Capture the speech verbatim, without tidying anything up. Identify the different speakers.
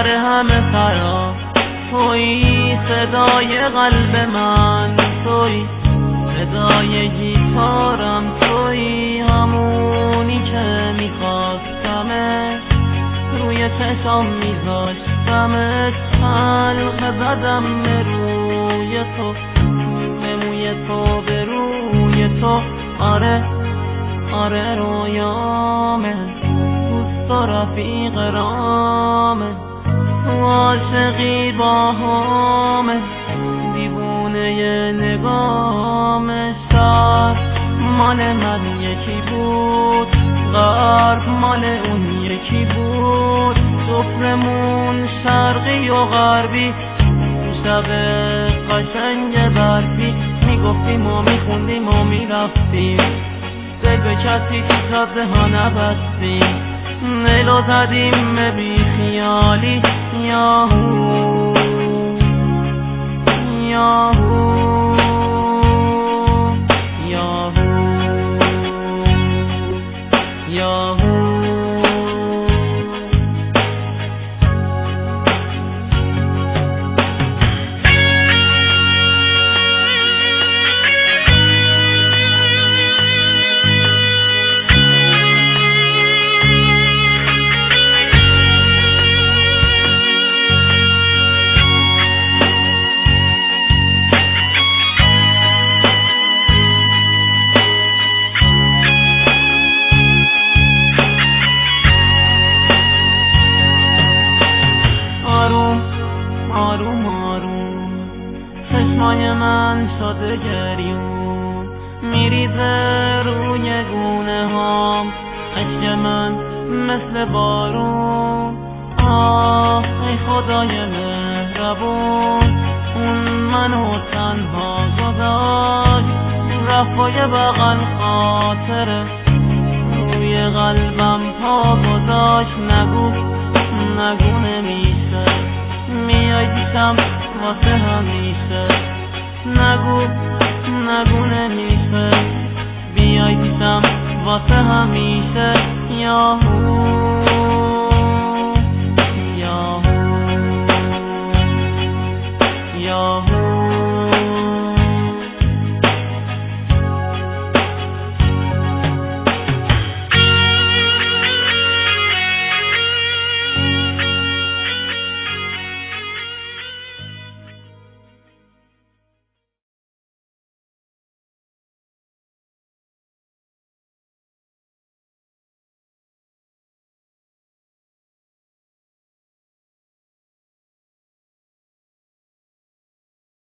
Speaker 1: سر همه فرا توی، صدای قلب من توی، صدای گیتارم توی، همونی که میخواستمت روی چشام میذاشتمت، حلقه زدم به روی تو، به موی تو، به روی تو. آره آره رویامه، دوست و رفیق رامه، عاشقی با همه، دیوونه نگامه. شهر مال من یکی بود، غرب مال اون یکی بود، سفرمون شرقی و غربی، شب قشنگ برفی، میگفتیم و میخوندیم و میرفتیم، دل به کسی که تازه ها نبستیم، نیلو زدیم به بی خیالی. یاهو یاهو یاهو یاهو. آروم آروم چشمای من شده گریون، میریزه روی گونه هام اشک من مثل بارون. آه ای خدای مهربون، اون منو تنها گذاشت، رفای بغل خاطره روی قلبم پا گذاشت. نگو نگو نمیشه، میای پیشم واسه همیشه، نگو نگو نمیشه، بیای پیشم واسه همیشه. یا